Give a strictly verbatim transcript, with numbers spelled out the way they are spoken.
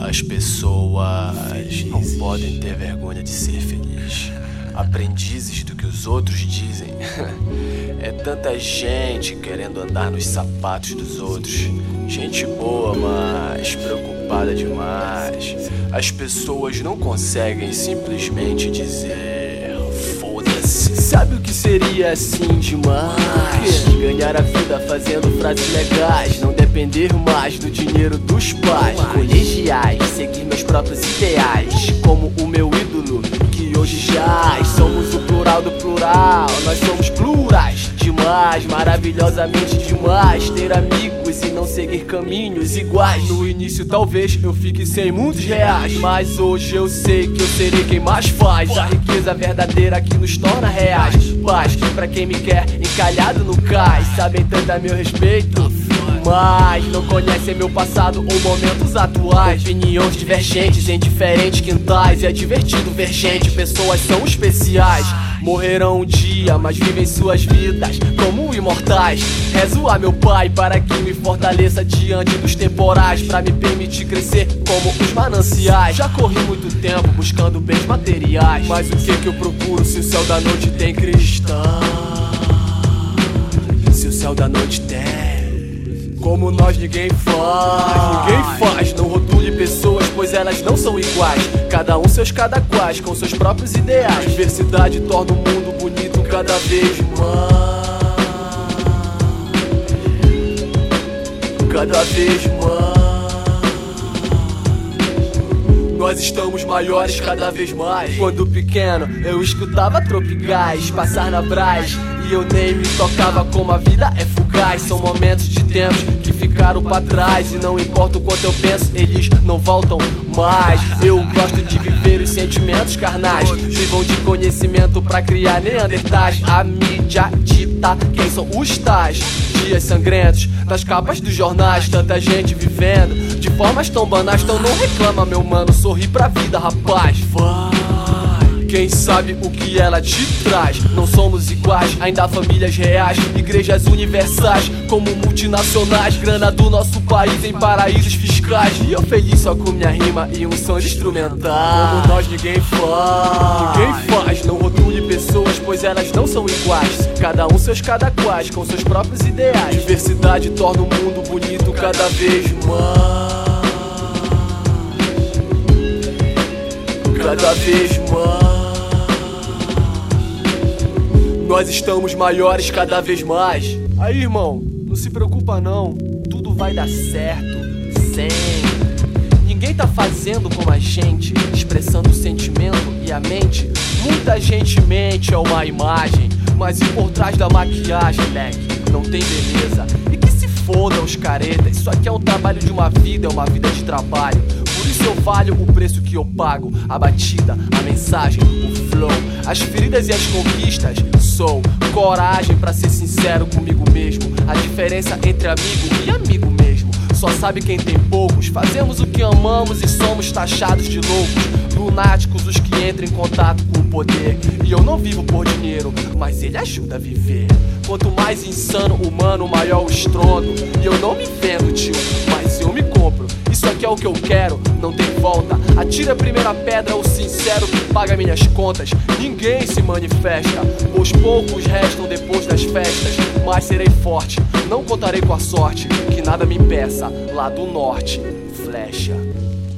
As pessoas não podem ter vergonha de ser feliz, aprendizes do que os outros dizem. É tanta gente querendo andar nos sapatos dos outros, gente boa, mas preocupada demais. As pessoas não conseguem simplesmente dizer foda-se. Sabe o que seria assim demais? Ganhar a vida fazendo frases legais, não depender mais do dinheiro dos pais. Colegiais, seguir meus próprios ideais, como o meu ídolo que hoje jaz. Somos o plural do plural, nós somos plurais demais, maravilhosamente demais. Ter amigos e não seguir caminhos iguais. No início talvez eu fique sem muitos reais, mas hoje eu sei que eu serei quem mais faz. A riqueza verdadeira que nos torna reais. Paz pra quem me quer encalhado no cais. Sabem tanto a meu respeito, mas não conhecem meu passado ou momentos atuais. Opiniões divergentes em diferentes quintais. E é divertido ver gente, pessoas são especiais. Morrerão um dia, mas vivem suas vidas como imortais. Rezo a meu pai para que me fortaleça diante dos temporais, pra me permitir crescer como os mananciais. Já corri muito tempo buscando bens materiais, mas o que que eu procuro se o céu da noite tem cristão? Se o céu da noite tem, como nós ninguém faz, ninguém faz. Não rotule pessoas, pois elas não são iguais. Cada um seus cada quais, com seus próprios ideais. Diversidade torna o mundo bonito cada vez mais, cada vez mais. Nós estamos maiores cada vez mais. Quando pequeno eu escutava Tropicais, passar na Brás, e eu nem me tocava como a vida é fugaz. São momentos de tempos que ficaram pra trás, e não importa o quanto eu penso, eles não voltam mais. Eu gosto de viver os sentimentos carnais, vivam de conhecimento pra criar neandertais. A mídia dita quem são os tais. Dias sangrentos nas capas dos jornais, tanta gente vivendo de formas tão banais. Então não reclama, meu mano, sorri pra vida, rapaz. Vai, quem sabe o que ela te traz. Não somos iguais, ainda há famílias reais, igrejas universais como multinacionais. Grana do nosso país em paraísos fiscais. E eu feliz só com minha rima e um som instrumental. Como nós ninguém faz, ninguém faz. Não rotule pessoas, pois elas não são iguais. Cada um seus cada quais, com seus próprios ideais. Diversidade torna o mundo bonito cada vez mais, cada vez mais. Nós estamos maiores cada vez mais. Aí, irmão, não se preocupa não, tudo vai dar certo, sempre. Ninguém tá fazendo como a gente, expressando o sentimento e a mente. Muita gente mente, é uma imagem, mas e por trás da maquiagem, leque, não tem beleza. E que se fodam os caretas, isso aqui é um trabalho de uma vida, é uma vida de trabalho. Por isso eu valho o preço que eu pago, a batida, a mensagem, o flow, as feridas e as conquistas. Sou coragem pra ser sincero comigo mesmo. A diferença entre amigo e amigo mesmo só sabe quem tem poucos. Fazemos o que amamos e somos taxados de loucos, lunáticos os que entram em contato com o poder. E eu não vivo por dinheiro, mas ele ajuda a viver. Quanto mais insano o humano, maior o estrondo. E eu não me vendo, tio, mas eu me compro. Isso aqui é o que eu quero, não tem volta. Atira a primeira pedra, o sincero que paga minhas contas. Ninguém se manifesta, os poucos restam depois das festas. Mas serei forte, não contarei com a sorte, que nada me impeça lá do norte. Flecha.